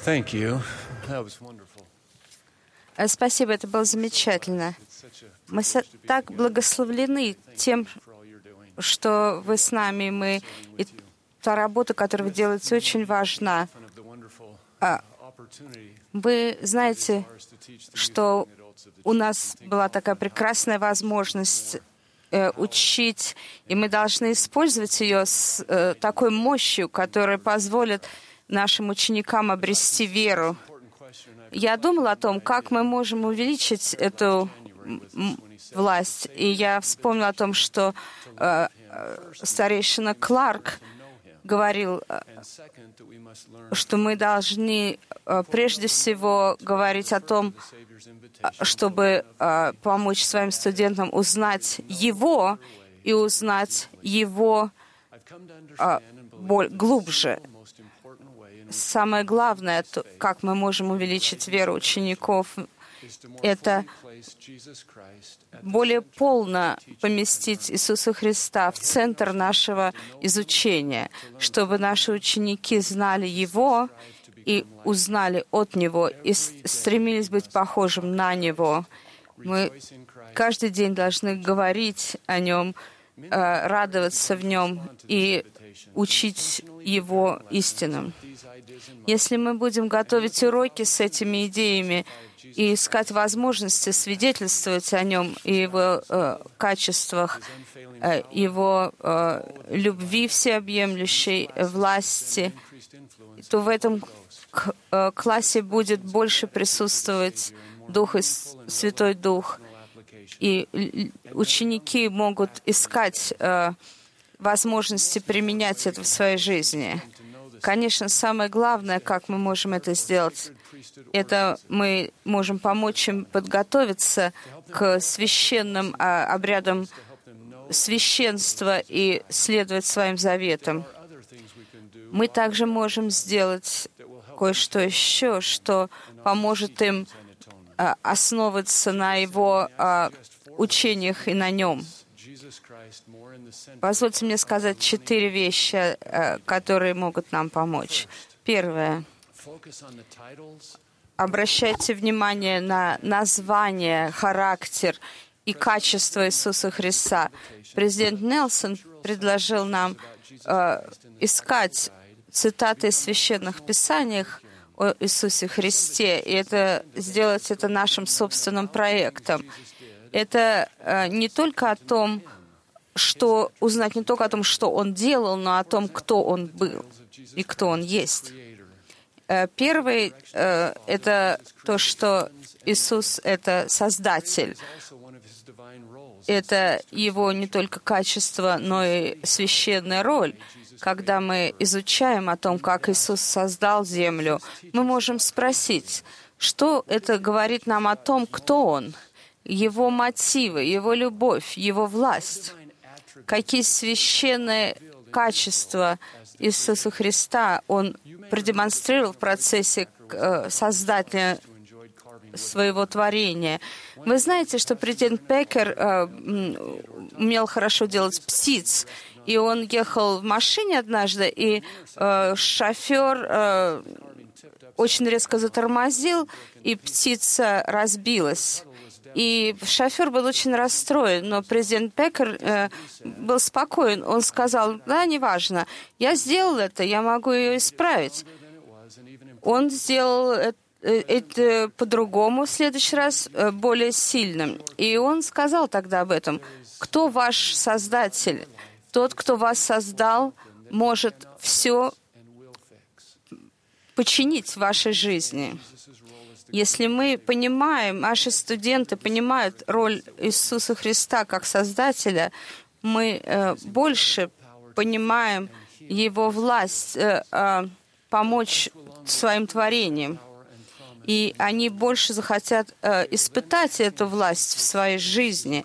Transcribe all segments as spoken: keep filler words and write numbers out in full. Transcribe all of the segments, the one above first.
Thank you. That was wonderful. Э, Спасибо, это было замечательно. Мы со- так благословлены тем, что вы с нами, мы, и та работа, которую вы делаете, очень важна. А, Вы знаете, что у нас была такая прекрасная возможность э, учить, и мы должны использовать ее с э, такой мощью, которая позволит нашим ученикам обрести веру. Я думала о том, как мы можем увеличить эту м- власть, и я вспомнила о том, что э, э, старейшина Кларк говорил, э, что мы должны э, прежде всего говорить о том, э, чтобы э, помочь своим студентам узнать его и узнать его э, боль, глубже. Самое главное, то, как мы можем увеличить веру учеников, это более полно поместить Иисуса Христа в центр нашего изучения, чтобы наши ученики знали Его и узнали от Него, и стремились быть похожим на Него. Мы каждый день должны говорить о Нем, радоваться в Нем и учить Его истинам. Если мы будем готовить уроки с этими идеями и искать возможности свидетельствовать о Нем и Его э, качествах, э, Его э, любви всеобъемлющей, э, власти, то в этом к, э, классе будет больше присутствовать Дух и Святой Дух. И ученики могут искать э, возможности применять это в своей жизни. Конечно, самое главное, как мы можем это сделать, это мы можем помочь им подготовиться к священным а, обрядам священства и следовать своим заветам. Мы также можем сделать кое-что еще, что поможет им а, основываться на его а, учениях и на нем. Позвольте мне сказать четыре вещи, которые могут нам помочь. Первое. Обращайте внимание на название, характер и качество Иисуса Христа. Президент Нельсон предложил нам э, искать цитаты из священных писаниях о Иисусе Христе, и это, сделать это нашим собственным проектом. Это э, не только о том, что узнать не только о том, что Он делал, но о том, кто Он был и кто Он есть. Первый — это то, что Иисус — это Создатель. Это Его не только качество, но и священная роль. Когда мы изучаем о том, как Иисус создал землю, мы можем спросить, что это говорит нам о том, кто Он, Его мотивы, Его любовь, Его власть. Какие священные качества Иисуса Христа Он продемонстрировал в процессе создания своего творения. Вы знаете, что президент Пекер э, умел хорошо делать птиц, и он ехал в машине однажды, и э, шофер э, очень резко затормозил, и птица разбилась. И шофер был очень расстроен, но президент Пекер э, был спокоен. Он сказал: да, неважно, я сделал это, я могу ее исправить. Он сделал это, это по-другому в следующий раз, э, более сильным. И он сказал тогда об этом: кто ваш Создатель? Тот, кто вас создал, может все починить в вашей жизни. Если мы понимаем, наши студенты понимают роль Иисуса Христа как Создателя, мы э, больше понимаем Его власть э, э, помочь своим творениям. И они больше захотят э, испытать эту власть в своей жизни.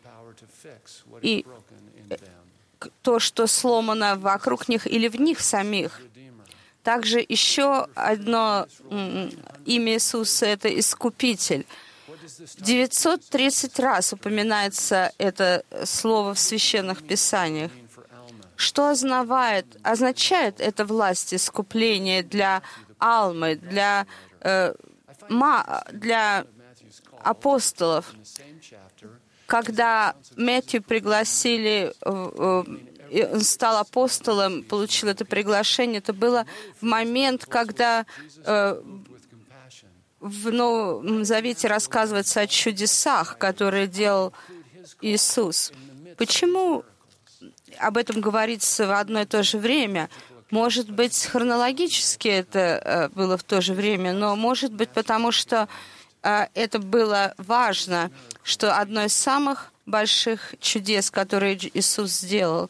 И то, что сломано вокруг них или в них самих. Также еще одно имя Иисуса — это Искупитель. девятьсот тридцать раз упоминается это слово в священных писаниях. Что означает, означает эта власть искупления для Алмы, для, э, ма, для апостолов. Когда Мэттью пригласили, он стал апостолом, получил это приглашение, это было в момент, когда э, в Новом Завете рассказывается о чудесах, которые делал Иисус. Почему об этом говорится в одно и то же время? Может быть, хронологически это было в то же время, но может быть, потому что это было важно, что одно из самых больших чудес, которые Иисус сделал,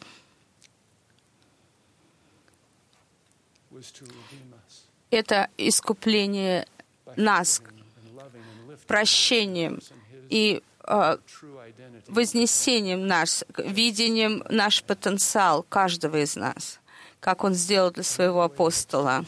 это искупление нас прощением и э, вознесением нас, видением наш потенциал каждого из нас, как Он сделал для своего апостола.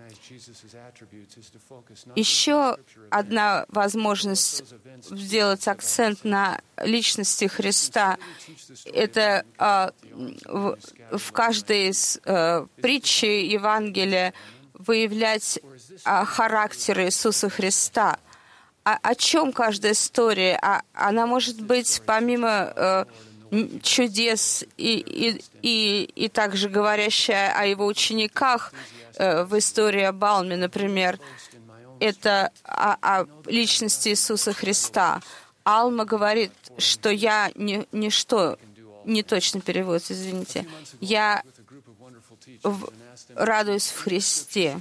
Еще одна возможность сделать акцент на личности Христа — это э, в, в каждой из э, притчи Евангелия выявлять э, характер Иисуса Христа. А, о чем каждая история? А, она может быть, помимо э, чудес и, и, и, и также говорящая о его учениках, э, в истории об Алме, например, это о, о личности Иисуса Христа. Алма говорит, что я не, ничто, не точно переводится, извините, я в, радуюсь в Христе.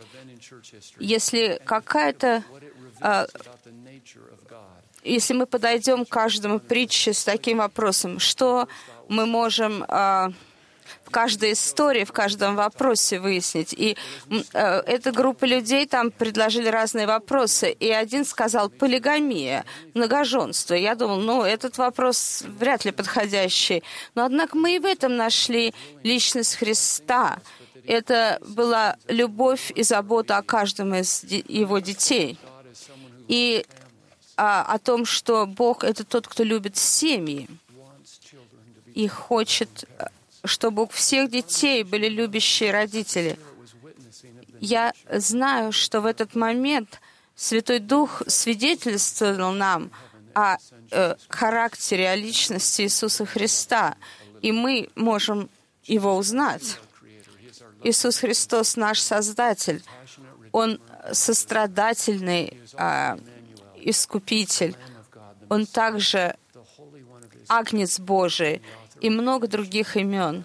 Если какая-то э, если мы подойдем к каждому притче с таким вопросом, что мы можем э, в каждой истории, в каждом вопросе выяснить. И э, эта группа людей там предложили разные вопросы, и один сказал полигамия, многоженство. Я думал, ну, этот вопрос вряд ли подходящий. Но, однако, мы и в этом нашли личность Христа. Это была любовь и забота о каждом из его детей. И а, о том, что Бог — это тот, кто любит семьи и хочет, чтобы у всех детей были любящие родители. Я знаю, что в этот момент Святой Дух свидетельствовал нам о э, характере, о личности Иисуса Христа, и мы можем его узнать. Иисус Христос — наш Создатель. Он сострадательный э, Искупитель. Он также Агнец Божий и много других имен.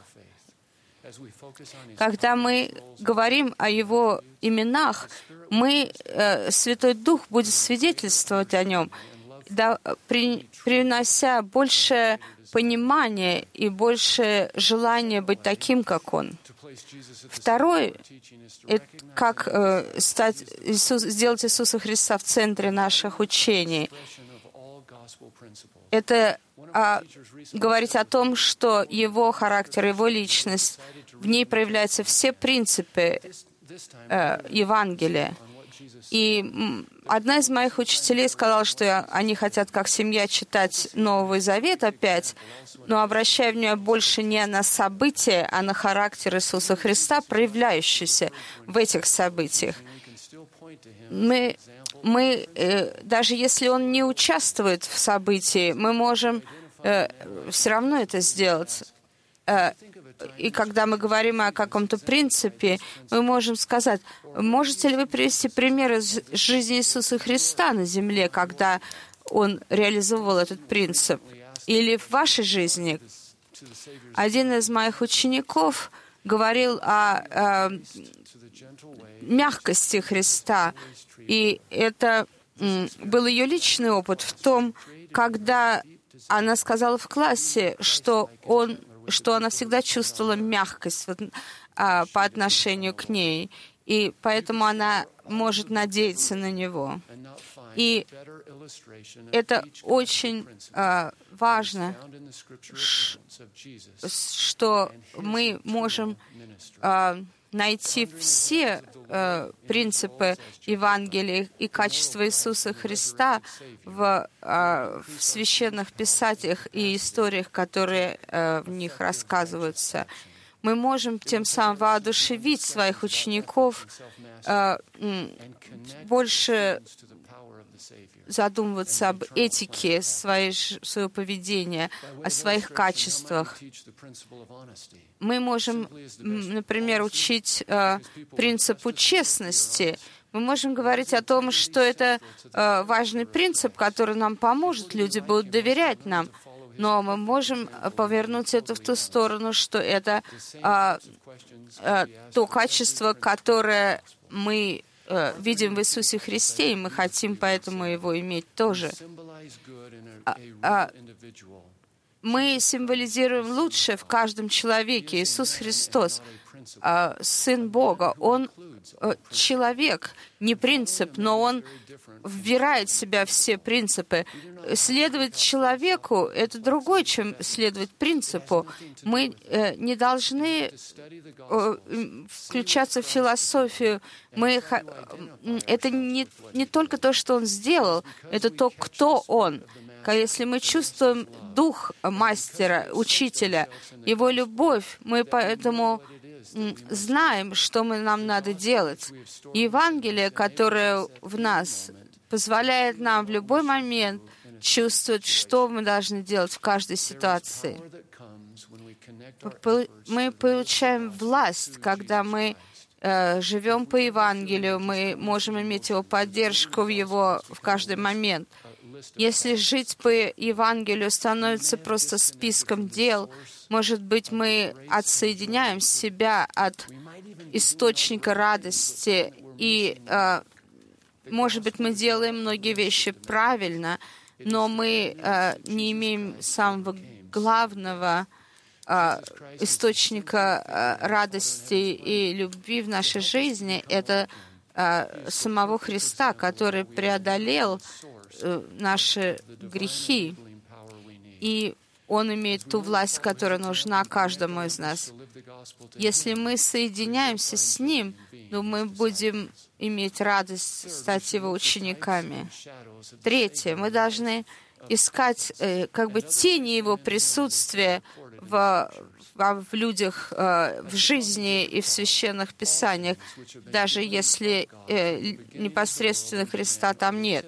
Когда мы говорим о Его именах, мы, э, Святой Дух будет свидетельствовать о Нем, да, при, принося большее понимание и большее желание быть таким, как Он. Второй — это как э, стать Иисус, сделать Иисуса Христа в центре наших учений. Это а, говорить о том, что Его характер, Его личность, в ней проявляются все принципы э, Евангелия. И одна из моих учителей сказала, что я, они хотят как семья читать Новый Завет опять, но обращая внимание больше не на события, а на характер Иисуса Христа, проявляющийся в этих событиях. Мы, мы э, даже если Он не участвует в событии, мы можем э, все равно это сделать. Э, И когда мы говорим о каком-то принципе, мы можем сказать, можете ли вы привести пример из жизни Иисуса Христа на земле, когда Он реализовывал этот принцип? Или в вашей жизни? Один из моих учеников говорил о, о мягкости Христа, и это был ее личный опыт в том, когда она сказала в классе, что он что она всегда чувствовала мягкость вот, а, по отношению к ней, и поэтому она может надеяться на Него. И это очень а, важно, ш, что мы можем а, найти все э, принципы Евангелия и качества Иисуса Христа в, э, в священных писаниях и историях, которые э, в них рассказываются. мы можем тем самым воодушевить своих учеников э, больше задумываться об этике своей, своего поведения, о своих качествах. Мы можем, например, учить э, принципу честности. Мы можем говорить о том, что это э, важный принцип, который нам поможет, люди будут доверять нам. Но мы можем повернуть это в ту сторону, что это э, э, то качество, которое мы э, видим в Иисусе Христе, и мы хотим поэтому его иметь тоже. А, а, мы символизируем лучшее в каждом человеке. Иисус Христос, э, Сын Бога, Он э, человек, не принцип, но Он вбирает в себя все принципы. Следовать человеку — это другое, чем следовать принципу. Мы э, не должны э, включаться в философию. Мы, э, это не, не только то, что Он сделал, это то, кто Он. Если мы чувствуем дух мастера, учителя, его любовь, мы поэтому знаем, что мы, нам надо делать. И Евангелие, которое в нас, позволяет нам в любой момент чувствовать, что мы должны делать в каждой ситуации. Мы получаем власть, когда мы э, живем по Евангелию, мы можем иметь его поддержку в его в каждый момент. Если жить по Евангелию становится просто списком дел, может быть, мы отсоединяем себя от источника радости, и, э, может быть, мы делаем многие вещи правильно, но мы э, не имеем самого главного э, источника э, радости и любви в нашей жизни, это э, самого Христа, который преодолел э, наши грехи, и Он имеет ту власть, которая нужна каждому из нас. Если мы соединяемся с Ним, то мы будем иметь радость стать Его учениками. Третье. Мы должны искать э, как бы тени Его присутствия в, в, в людях, э, в жизни и в священных писаниях, даже если э, непосредственно Христа там нет.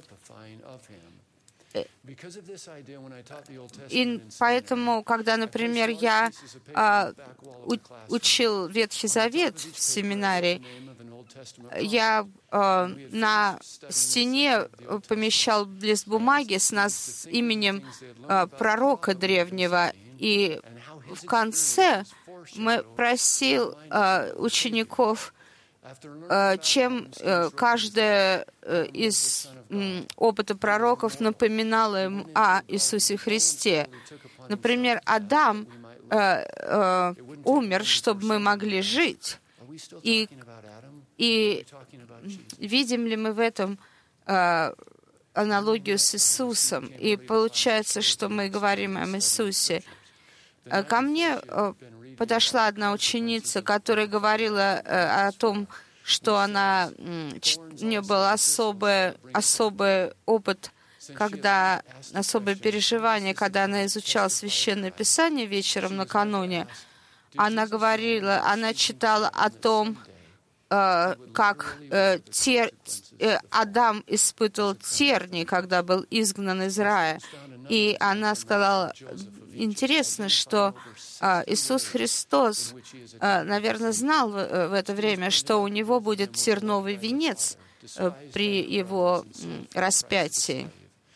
И поэтому, когда, например, я э, учил Ветхий Завет в семинарии, я э, на стене помещал лист бумаги с, нас, с именем э, пророка древнего, и в конце мы просил э, учеников, э, чем э, каждая э, из э, опыта пророков напоминала им о Иисусе Христе. Например, Адам э, э, умер, чтобы мы могли жить. И И видим ли мы в этом э, аналогию с Иисусом? И получается, что мы говорим о Иисусе. Ко мне э, подошла одна ученица, которая говорила э, о том, что она, э, у нее был особый, особый опыт, когда, особое переживание, когда она изучала Священное Писание вечером накануне. Она говорила, она читала о том, как э, тер, э, Адам испытывал терни, когда был изгнан из рая. И она сказала, интересно, что э, Иисус Христос, э, наверное, знал в, в это время, что у него будет терновый венец э, при его э, распятии.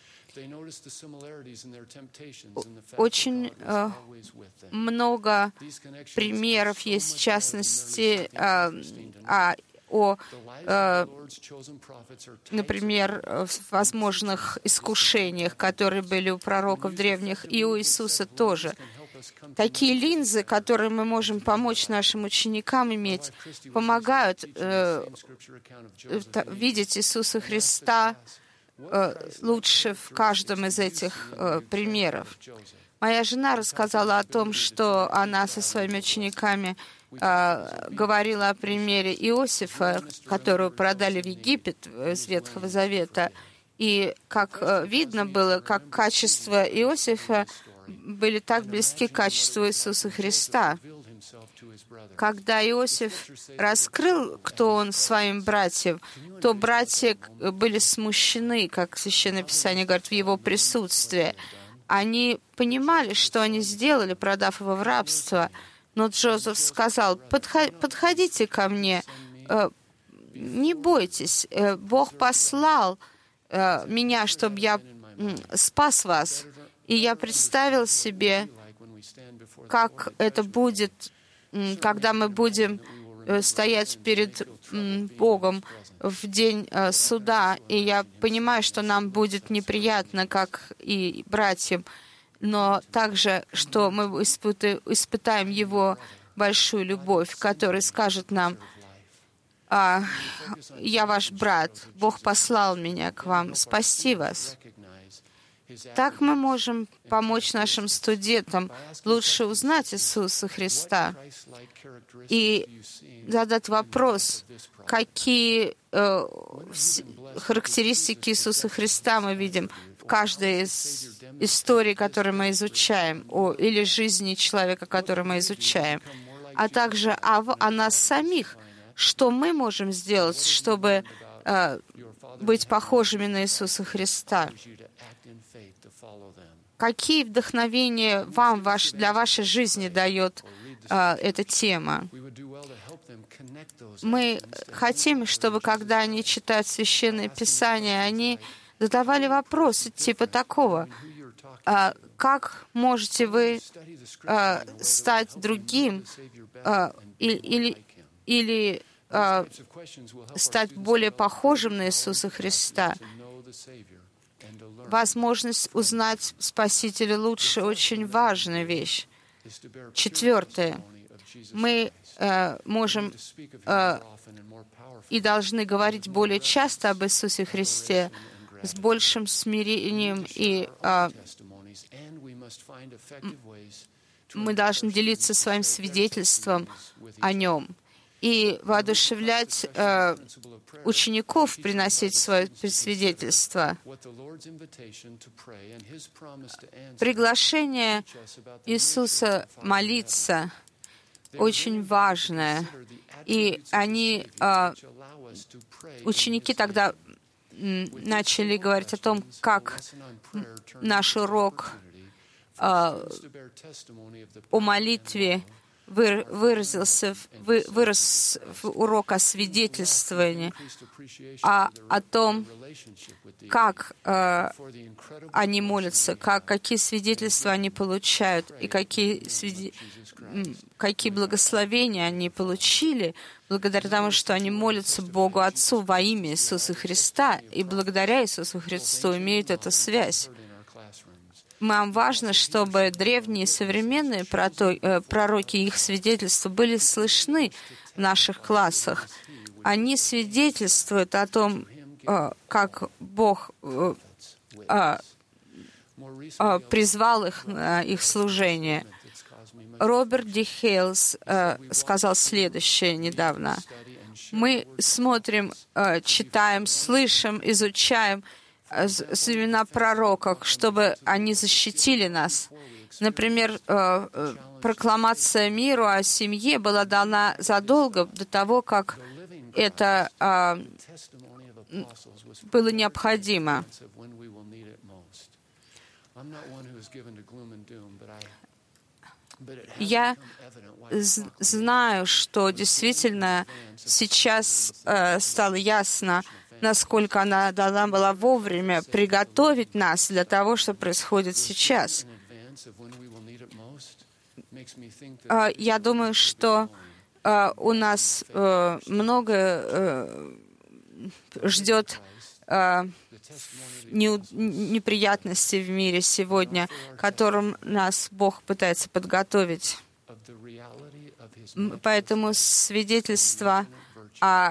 Очень э, много примеров есть, в частности, э, о, о э, например, возможных искушениях, которые были у пророков древних, и у Иисуса тоже. Такие линзы, которые мы можем помочь нашим ученикам иметь, помогают э, видеть Иисуса Христа лучше в каждом из этих э, примеров. Моя жена рассказала о том, что она со своими учениками э, говорила о примере Иосифа, которого продали в Египет из Ветхого Завета. И как э, видно было, как качества Иосифа были так близки к качеству Иисуса Христа. Когда Иосиф раскрыл, кто он своим братьям, то братья были смущены, как Священное Писание говорит, в его присутствии. Они понимали, что они сделали, продав его в рабство. Но Джозеф сказал: «Подходите ко мне, не бойтесь, Бог послал меня, чтобы я спас вас». И я представил себе, как это будет, когда мы будем стоять перед Богом в день суда. И я понимаю, что нам будет неприятно, как и братьям, но также, что мы испытаем Его большую любовь, который скажет нам: «А, я ваш брат, Бог послал меня к вам спасти вас». Так мы можем помочь нашим студентам лучше узнать Иисуса Христа и задать вопрос, какие э, характеристики Иисуса Христа мы видим в каждой из историй, которые мы изучаем, о, или жизни человека, который мы изучаем, а также о, о нас самих, что мы можем сделать, чтобы э, быть похожими на Иисуса Христа. Какие вдохновения вам ваш, для вашей жизни дает э, эта тема? Мы хотим, чтобы, когда они читают Священное Писание, они задавали вопросы типа такого: э, как можете вы э, стать другим э, или, или э, стать более похожим на Иисуса Христа? Возможность узнать Спасителя лучше — очень важная вещь. Четвертое. Мы э, можем э, и должны говорить более часто об Иисусе Христе, с большим смирением, и э, мы должны делиться своим свидетельством о Нем и воодушевлять э, учеников приносить свое свидетельство. Приглашение Иисуса молиться очень важное. И они, э, ученики тогда начали говорить о том, как наш урок э, о молитве выразился, вы, вырос в урок о свидетельствовании, а о том, как э, они молятся, как, какие свидетельства они получают, и какие, свиде... какие благословения они получили благодаря тому, что они молятся Богу Отцу во имя Иисуса Христа, и благодаря Иисусу Христу имеют эту связь. Нам важно, чтобы древние и современные пророки и их свидетельства были слышны в наших классах. Они свидетельствуют о том, как Бог призвал их на их служение. Роберт Ди Хейлс сказал следующее недавно. Мы смотрим, читаем, слышим, изучаем имена пророков, чтобы они защитили нас. Например, прокламация миру о семье была дана задолго до того, как это было необходимо. Я знаю, что действительно сейчас стало ясно, насколько она должна была вовремя приготовить нас для того, что происходит сейчас. Я думаю, что у нас много ждет неприятностей в мире сегодня, к которым нас Бог пытается подготовить. Поэтому свидетельство о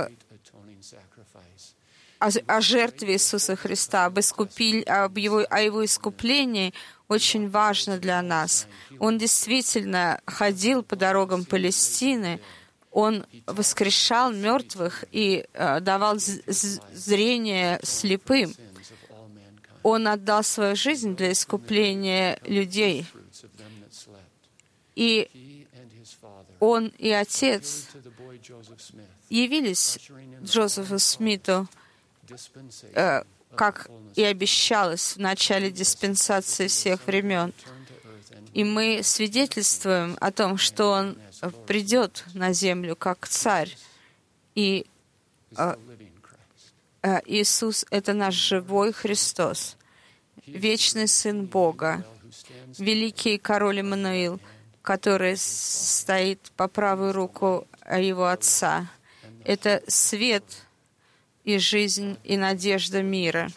О, о жертве Иисуса Христа, об, искупи, об его, о Его искуплении очень важно для нас. Он действительно ходил по дорогам Палестины, Он воскрешал мертвых и э, давал зрение слепым. Он отдал свою жизнь для искупления людей. И Он и Отец явились Джозефу Смиту, э, как и обещалось в начале диспенсации всех времен. И мы свидетельствуем о том, что Он придет на землю как Царь. И э, э, Иисус — это наш живой Христос, вечный Сын Бога, великий Король Иммануил, который стоит по правую руку Его Отца. Это свет и жизнь, и надежда мира.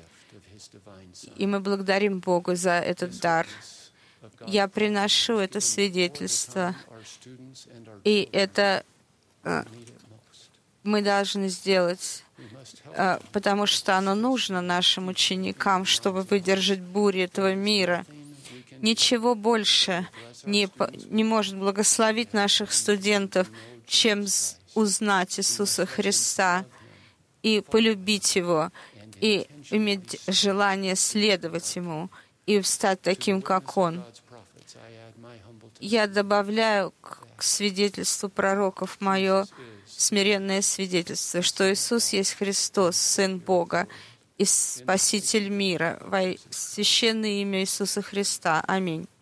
И мы благодарим Богу за этот дар. Я приношу это свидетельство, и это э, мы должны сделать, э, потому что оно нужно нашим ученикам, чтобы выдержать бури этого мира. Ничего больше не, не может благословить наших студентов, чем узнать Иисуса Христа и полюбить Его, и иметь желание следовать Ему, и стать таким, как Он. Я добавляю к свидетельству пророков мое смиренное свидетельство, что Иисус есть Христос, Сын Бога и Спаситель мира, во священное имя Иисуса Христа. Аминь.